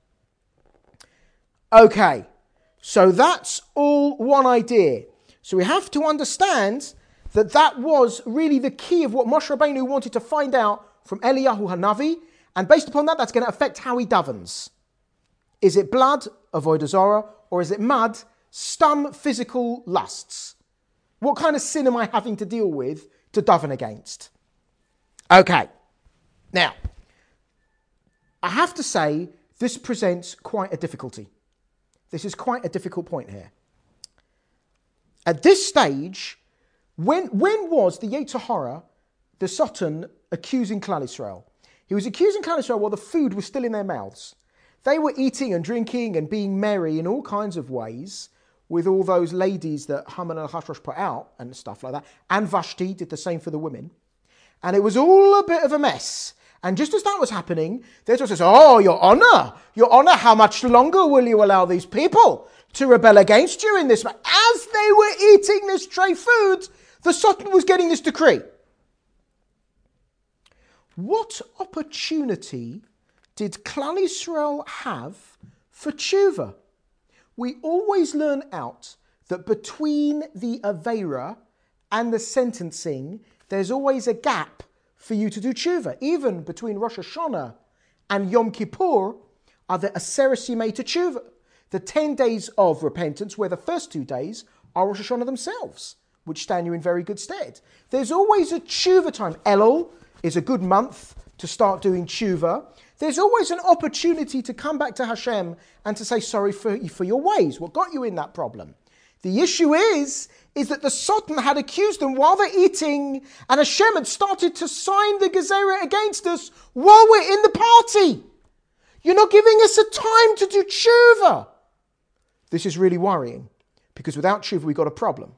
Okay, so that's all one idea. So we have to understand that that was really the key of what Moshe Rabbeinu wanted to find out from Eliyahu Hanavi, and based upon that, that's going to affect how he davens. Is it blood, avodah zarah, or is it mud, stum, physical lusts? What kind of sin am I having to deal with to daven against? Okay, now, I have to say this presents quite a difficulty. This is quite a difficult point here. At this stage, when was the Yetzer Hara, the Satan, accusing Klal Yisrael? He was accusing Klal Yisrael while the food was still in their mouths. They were eating and drinking and being merry in all kinds of ways with all those ladies that Haman and Achashverosh put out and stuff like that. And Vashti did the same for the women. And it was all a bit of a mess. And just as that was happening, the Torah says, "Oh, Your Honor, how much longer will you allow these people to rebel against you in this way?" As they were eating this tray food, the Satan was getting this decree. What opportunity did Klal Yisrael have for tshuva? We always learn out that between the Aveira and the sentencing, there's always a gap for you to do tshuva. Even between Rosh Hashanah and Yom Kippur are the Aseres Yimei Tshuva, the 10 days of repentance, where the first 2 days are Rosh Hashanah themselves, which stand you in very good stead. There's always a tshuva time. Elul is a good month to start doing tshuva. There's always an opportunity to come back to Hashem and to say sorry for your ways. What got you in that problem? The issue is that the Satan had accused them while they're eating, and Hashem had started to sign the Gezerah against us while we're in the party. You're not giving us a time to do tshuva. This is really worrying, because without tshuva we've got a problem.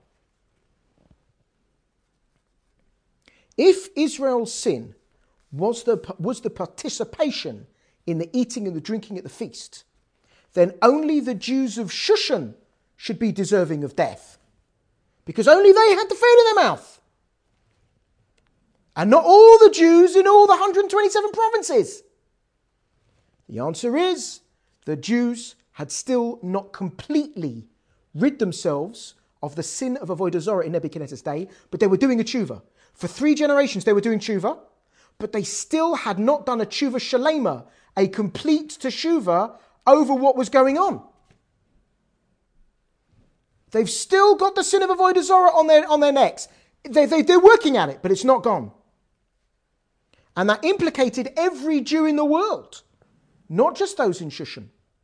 If Israel's sin was the participation in the eating and the drinking at the feast, then only the Jews of Shushan should be deserving of death, because only they had the food in their mouth, and not all the Jews in all the 127 provinces. The answer is the Jews had still not completely rid themselves of the sin of avodah zarah in Nebuchadnezzar's day, but they were doing a tshuva. For 3 generations they were doing tshuva, but they still had not done a tshuva shalema, a complete teshuva over what was going on. They've still got the sin of avodah zarah on their necks. They're working at it, but it's not gone. And that implicated every Jew in the world, not just those in Shushan.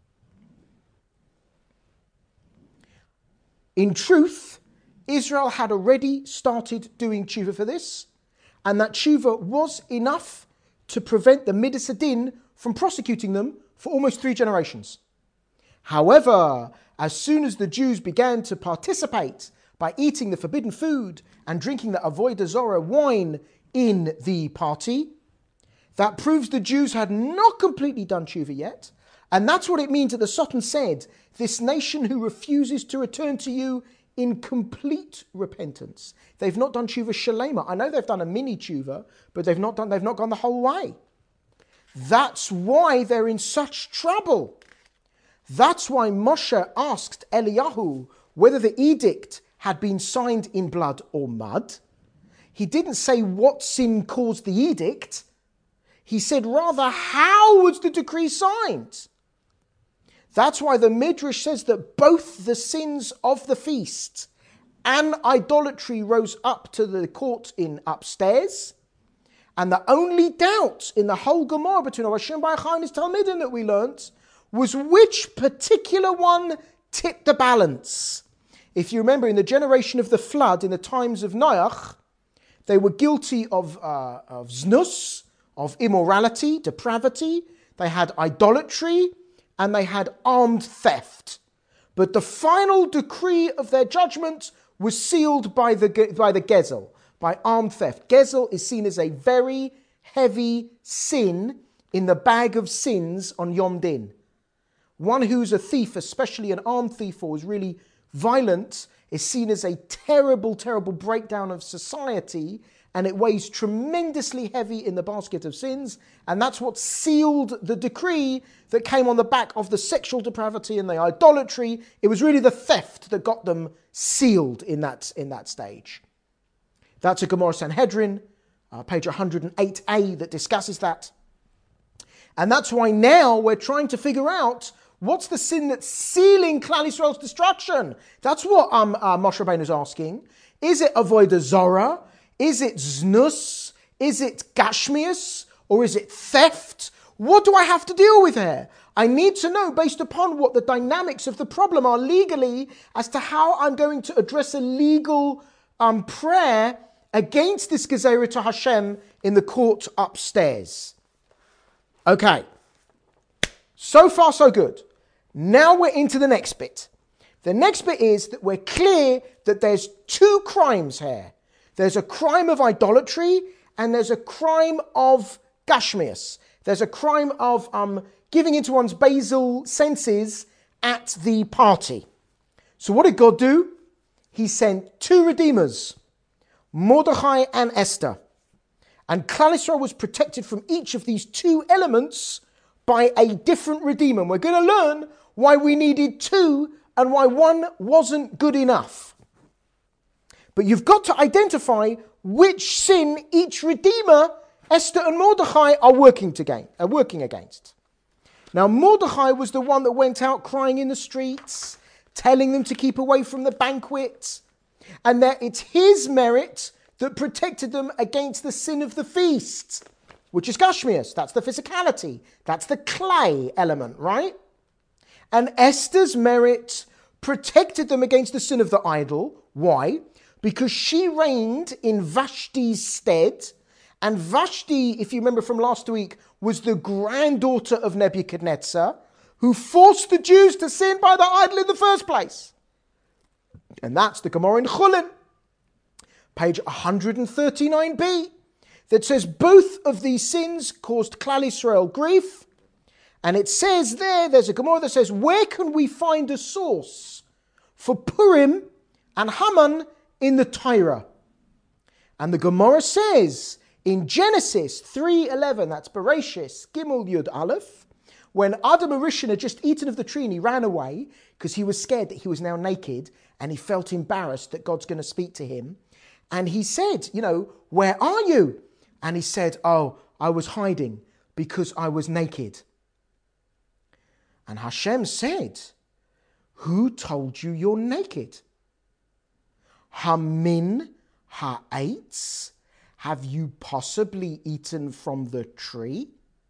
In truth, Israel had already started doing tshuva for this, and that tshuva was enough to prevent the Midas Hadin from prosecuting them for almost 3 generations. However, as soon as the Jews began to participate by eating the forbidden food and drinking the avodah zarah wine in the party, that proves the Jews had not completely done tshuva yet. And that's what it means that the Satan said, "This nation who refuses to return to you in complete repentance." They've not done tshuva shalema. I know they've done a mini tshuva, but they've not gone the whole way. That's why they're in such trouble. That's why Moshe asked Eliyahu whether the edict had been signed in blood or mud. He didn't say what sin caused the edict. He said rather, how was the decree signed? That's why the Midrash says that both the sins of the feast and idolatry rose up to the court in upstairs. And the only doubt in the whole Gemara between Hashem Bar Yochai and his Talmidim that we learnt was which particular one tipped the balance. If you remember, in the generation of the flood, in the times of Noach, they were guilty of znus, of immorality, depravity. They had idolatry, and they had armed theft. But the final decree of their judgment was sealed by the gezel, by armed theft. Gezel is seen as a very heavy sin in the bag of sins on Yom Din. One who's a thief, especially an armed thief or is really violent, is seen as a terrible, terrible breakdown of society, and it weighs tremendously heavy in the basket of sins, and that's what sealed the decree that came on the back of the sexual depravity and the idolatry. It was really the theft that got them sealed in that stage. That's a Gemara Sanhedrin, page 108a, that discusses that. And that's why now we're trying to figure out What's the sin that's sealing Klal Yisrael's destruction? That's what Moshe Rabbeinu is asking. Is it avodah zorah? Is it znus? Is it gashmius? Or is it theft? What do I have to deal with here? I need to know, based upon what the dynamics of the problem are legally, as to how I'm going to address a legal prayer against this gezerah to Hashem in the court upstairs. Okay. So far, so good. Now we're into the next bit. The next bit is that we're clear that there's two crimes here. There's a crime of idolatry and there's a crime of gashmius. There's a crime of giving into one's basal senses at the party. So what did God do? He sent two redeemers, Mordechai and Esther. And Klal Yisrael was protected from each of these two elements by a different redeemer. And we're going to learn why we needed two and why one wasn't good enough. But you've got to identify which sin each redeemer, Esther and Mordechai, are working against. Now, Mordechai was the one that went out crying in the streets, telling them to keep away from the banquet, and that it's his merit that protected them against the sin of the feast, which is gashmius. That's the physicality. That's the clay element, right? And Esther's merit protected them against the sin of the idol. Why? Because she reigned in Vashti's stead. And Vashti, if you remember from last week, was the granddaughter of Nebuchadnezzar, who forced the Jews to sin by the idol in the first place. And that's the Gemara in Chulin, page 139b, that says both of these sins caused Klal Yisrael grief. And it says there's a Gemara that says, where can we find a source for Purim and Haman in the Torah? And the Gemara says in Genesis 3:11, that's Bereshis, Gimel Yud Aleph, when Adam HaRishon had just eaten of the tree and he ran away because he was scared that he was now naked and he felt embarrassed that God's going to speak to him. And he said, where are you? And he said, I was hiding because I was naked. And Hashem said, who told you you're naked? Hamin ha'etz? Have you possibly eaten from the tree?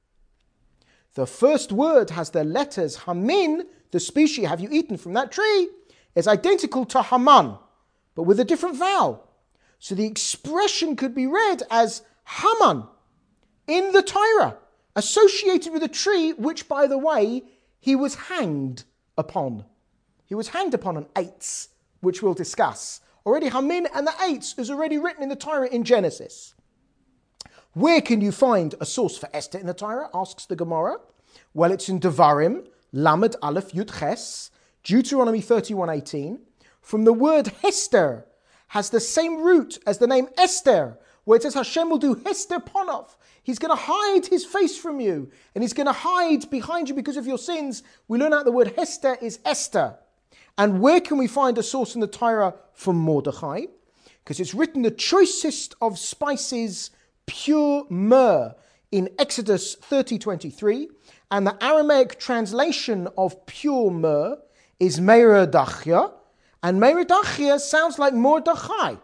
The first word has the letters Hamin, the species, have you eaten from that tree, is identical to Haman, but with a different vowel. So the expression could be read as Haman in the Torah, associated with a tree which, by the way, he was hanged upon. He was hanged upon an eitz, which we'll discuss. Already Hamin and the eitz is already written in the Torah in Genesis. Where can you find a source for Esther in the Torah, asks the Gemara. Well, it's in Devarim, Lamed Aleph Yud Ches, Deuteronomy 31:18. From the word Hester, has the same root as the name Esther, where it says Hashem will do Hester Ponov. He's going to hide his face from you, and he's going to hide behind you because of your sins. We learn out the word Hester is Esther. And where can we find a source in the Torah for Mordechai? Because it's written the choicest of spices, pure myrrh, in Exodus 30:23, and the Aramaic translation of pure myrrh is Merodachia, and Merodachia sounds like Mordechai.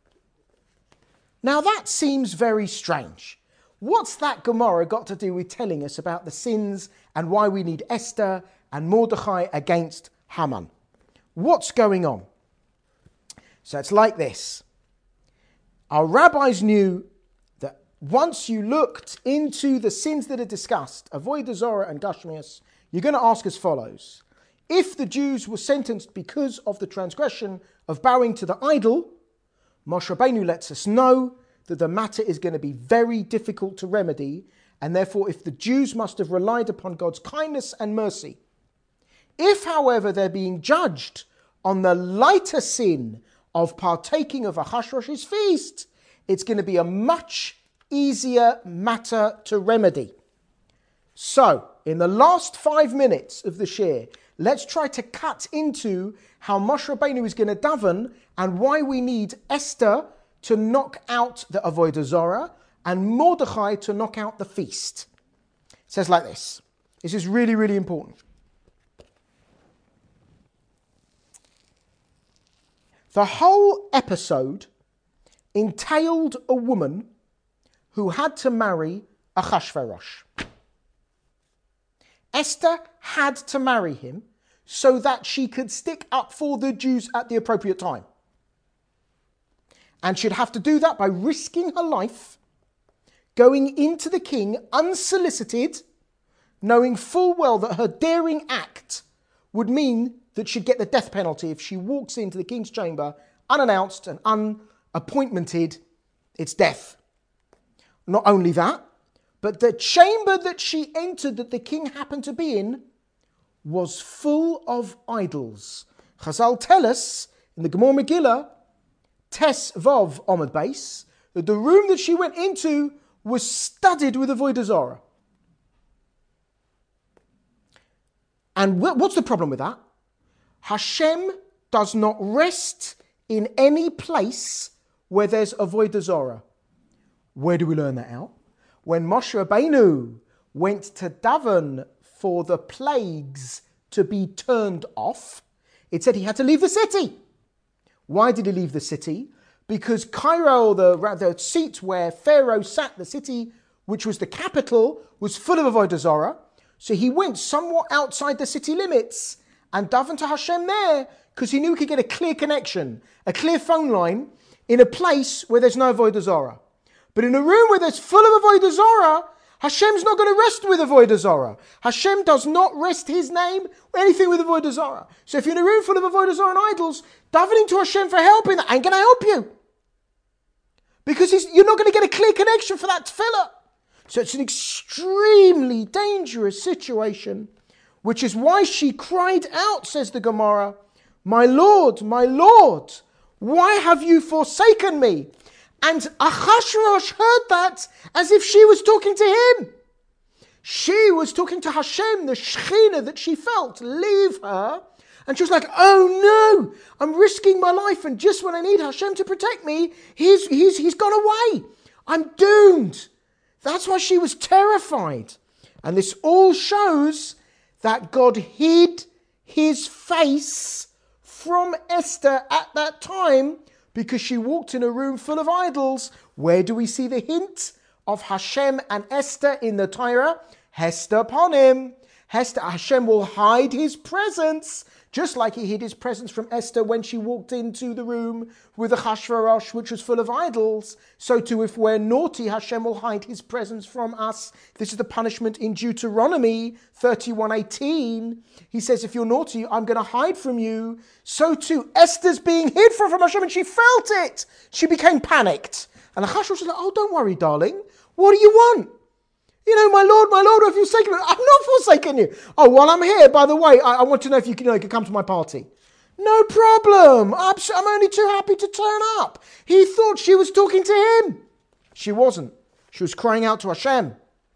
Now that seems very strange. What's that Gemara got to do with telling us about the sins and why we need Esther and Mordechai against Haman? What's going on? So it's like this. Our rabbis knew that once you looked into the sins that are discussed, avodah zorah and gashmius, you're going to ask as follows. If the Jews were sentenced because of the transgression of bowing to the idol, Moshe Rabbeinu lets us know that the matter is going to be very difficult to remedy, and therefore if the Jews must have relied upon God's kindness and mercy. If, however, they're being judged on the lighter sin of partaking of Achashverosh's feast, it's going to be a much easier matter to remedy. So, in the last 5 minutes of the shir, let's try to cut into how Moshe Rabbeinu is going to daven and why we need Esther to knock out the avodah zorah and Mordechai to knock out the feast. It says like this. This is really, really important. The whole episode entailed a woman who had to marry Ahasuerus. Esther had to marry him so that she could stick up for the Jews at the appropriate time. And she'd have to do that by risking her life, going into the king unsolicited, knowing full well that her daring act would mean that she'd get the death penalty if she walks into the king's chamber unannounced and unappointmented. It's death. Not only that, but the chamber that she entered that the king happened to be in was full of idols. Chazal tell us in the Gemara Megillah, Tes Vav Omid Beis, that the room that she went into was studded with Avodah Zarah. And what's the problem with that? Hashem does not rest in any place where there's Avodah Zarah. Where do we learn that out? When Moshe Rabbeinu went to daven for the plagues to be turned off, it said he had to leave the city. Why did he leave the city? Because Cairo, the seat where Pharaoh sat, the city which was the capital, was full of Avodah Zarah. So he went somewhat outside the city limits and davened to Hashem there because he knew he could get a clear connection, a clear phone line in a place where there's no Avodah Zarah. But in a room where there's full of Avodah Zarah, Hashem's not going to rest with Avodah Zarah. Hashem does not rest his name or anything with Avodah Zarah. So if you're in a room full of Avodah Zarah and idols, davening to Hashem for help in that ain't going to help you. Because you're not going to get a clear connection for that tefillah. So it's an extremely dangerous situation, which is why she cried out, says the Gemara, my Lord, why have you forsaken me? And Ahasuerus heard that as if she was talking to him. She was talking to Hashem, the Shekhinah that she felt leave her. And she was like, oh no, I'm risking my life. And just when I need Hashem to protect me, he's gone away. I'm doomed. That's why she was terrified. And this all shows that God hid his face from Esther at that time because she walked in a room full of idols. Where do we see the hint of Hashem and Esther in the Torah? Hester upon him. Hashem will hide his presence, just like he hid his presence from Esther when she walked into the room with Ahasuerus, which was full of idols. So too, if we're naughty, Hashem will hide his presence from us. This is the punishment in Deuteronomy 31:18. He says, if you're naughty, I'm going to hide from you. So too, Esther's being hid from Hashem, and she felt it. She became panicked. And Ahasuerus was like, oh, don't worry, darling. What do you want? You know, my Lord, have you forsaken me? I've not forsaken you. Oh, while I'm here, by the way, I want to know if you can come to my party. No problem. I'm only too happy to turn up. He thought she was talking to him. She wasn't. She was crying out to Hashem.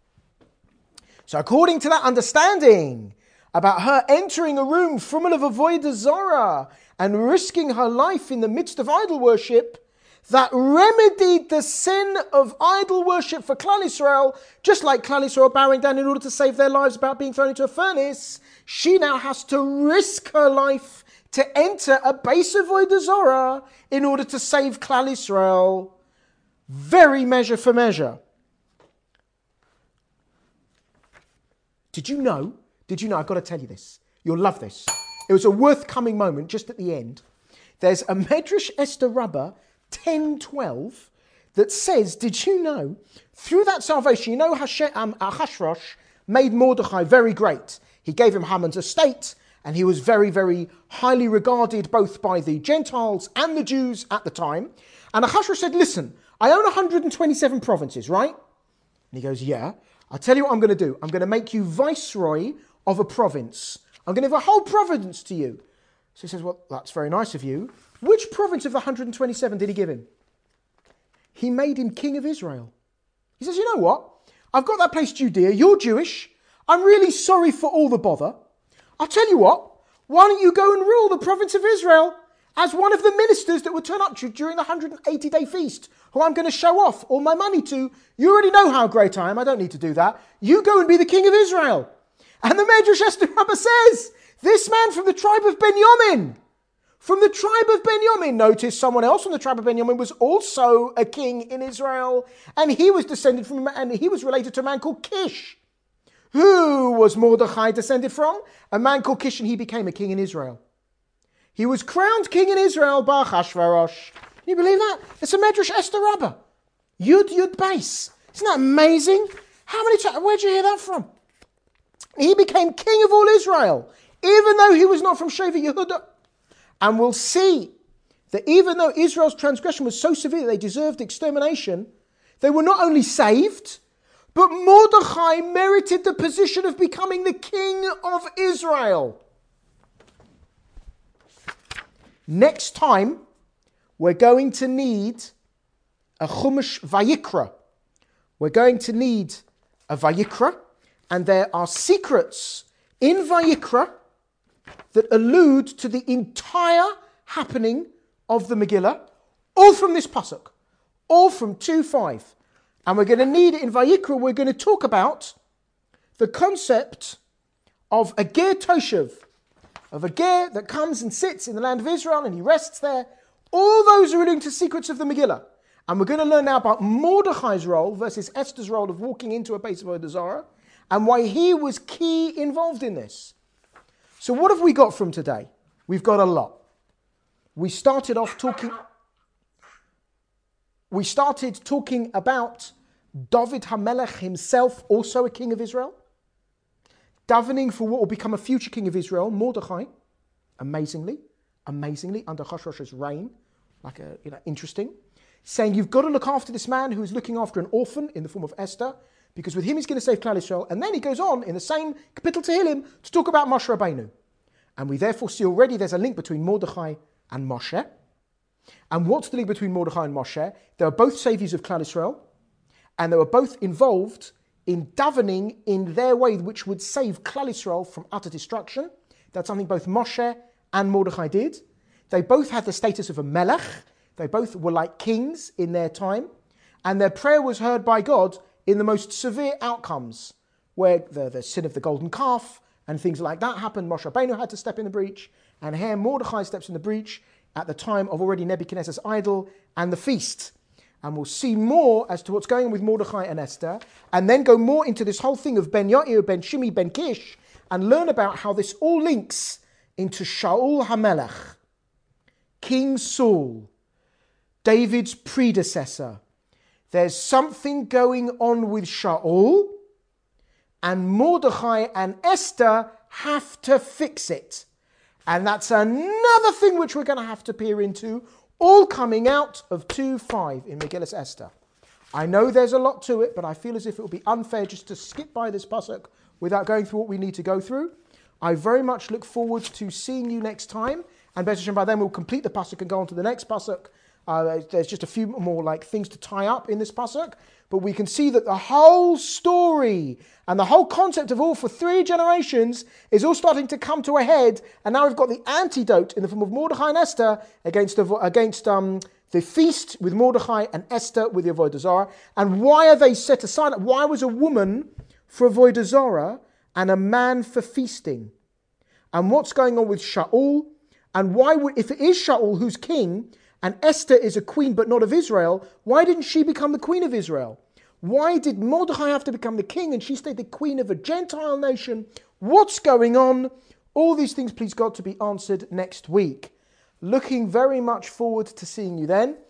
So according to that understanding about her entering a room full of Avodah Zarah and risking her life in the midst of idol worship, that remedied the sin of idol worship for Klal Yisrael, just like Klal Yisrael bowing down in order to save their lives about being thrown into a furnace. She now has to risk her life to enter a base of Avodah Zarah in order to save Klal Yisrael. Very measure for measure. Did you know, I've got to tell you this. You'll love this. It was a worth coming moment just at the end. There's a Medrash Esther Rabbah 10:12 that says, did you know, through that salvation, you know Ahasuerus made Mordechai very great. He gave him Haman's estate, and he was very, very highly regarded both by the Gentiles and the Jews at the time. And Ahasuerus said, listen, I own 127 provinces, right? And he goes, yeah. I'll tell you what I'm going to do. I'm going to make you viceroy of a province. I'm going to give a whole province to you. So he says, well, that's very nice of you. Which province of the 127 did he give him? He made him king of Israel. He says, you know what? I've got that place Judea. You're Jewish. I'm really sorry for all the bother. I'll tell you what. Why don't you go and rule the province of Israel as one of the ministers that would turn up to you during the 180-day feast, who I'm going to show off all my money to. You already know how great I am. I don't need to do that. You go and be the king of Israel. And the Medrash Esther Rabbah says, this man from the tribe of Benjamin, From the tribe of Benjamin. Notice someone else from the tribe of Benjamin was also a king in Israel, and he was descended from, and he was related to a man called Kish. Who was Mordechai descended from? A man called Kish, and he became a king in Israel. He was crowned king in Israel by Achashverosh. Can you believe that? It's a Medrash Esther Rabbah. Yud Base. Isn't that amazing? How many times? Where'd you hear that from? He became king of all Israel, even though he was not from Sheva Yehuda. And we'll see that even though Israel's transgression was so severe that they deserved extermination, they were not only saved, but Mordechai merited the position of becoming the king of Israel. Next time, we're going to need a Chumash Vayikra. We're going to need a Vayikra, and there are secrets in Vayikra that allude to the entire happening of the Megillah, all from this pasuk, all from 2:5. And we're going to need it in Vayikra. We're going to talk about the concept of a ger toshev, of a ger that comes and sits in the land of Israel and he rests there. All those are alluding to secrets of the Megillah. And we're going to learn now about Mordechai's role versus Esther's role of walking into a base of Avodah Zarah and why he was key involved in this. So what have we got from today? We've got a lot. We started talking about David HaMelech himself, also a king of Israel, davening for what will become a future king of Israel, Mordechai, amazingly, under Chashrosh's reign, interesting, saying you've got to look after this man who is looking after an orphan in the form of Esther, because with him he's going to save Klal Yisrael. And then he goes on in the same Kapitel Tehillim to talk about Moshe Rabbeinu. And we therefore see already there's a link between Mordechai and Moshe. And what's the link between Mordechai and Moshe? They were both saviors of Klal Yisrael, and they were both involved in davening in their way which would save Klal Yisrael from utter destruction. That's something both Moshe and Mordechai did. They both had the status of a melech. They both were like kings in their time. And their prayer was heard by God in the most severe outcomes, where the sin of the golden calf and things like that happened. Moshe Rabbeinu had to step in the breach, and here Mordechai steps in the breach at the time of already Nebuchadnezzar's idol and the feast. And we'll see more as to what's going on with Mordechai and Esther, and then go more into this whole thing of Ben Yair, Ben Shimi, Ben Kish, and learn about how this all links into Shaul HaMelech, King Saul, David's predecessor. There's something going on with Shaul, and Mordechai and Esther have to fix it. And that's another thing which we're going to have to peer into, all coming out of 2:5 in Megillas Esther. I know there's a lot to it, but I feel as if it would be unfair just to skip by this pasuk without going through what we need to go through. I very much look forward to seeing you next time, and Be'ez Hashem, by then we'll complete the pasuk and go on to the next pasuk. There's just a few more things to tie up in this pasuk, but we can see that the whole story and the whole concept of all for 3 generations is all starting to come to a head, and now we've got the antidote in the form of Mordechai and Esther against the feast with Mordechai and Esther with the Avodah Zarah. And why are they set aside? Why was a woman for Avodah Zarah and a man for feasting? And what's going on with Shaul? And why would, if it is Shaul who's king, and Esther is a queen but not of Israel, why didn't she become the queen of Israel? Why did Mordechai have to become the king and she stayed the queen of a Gentile nation? What's going on? All these things, please God, to be answered next week. Looking very much forward to seeing you then.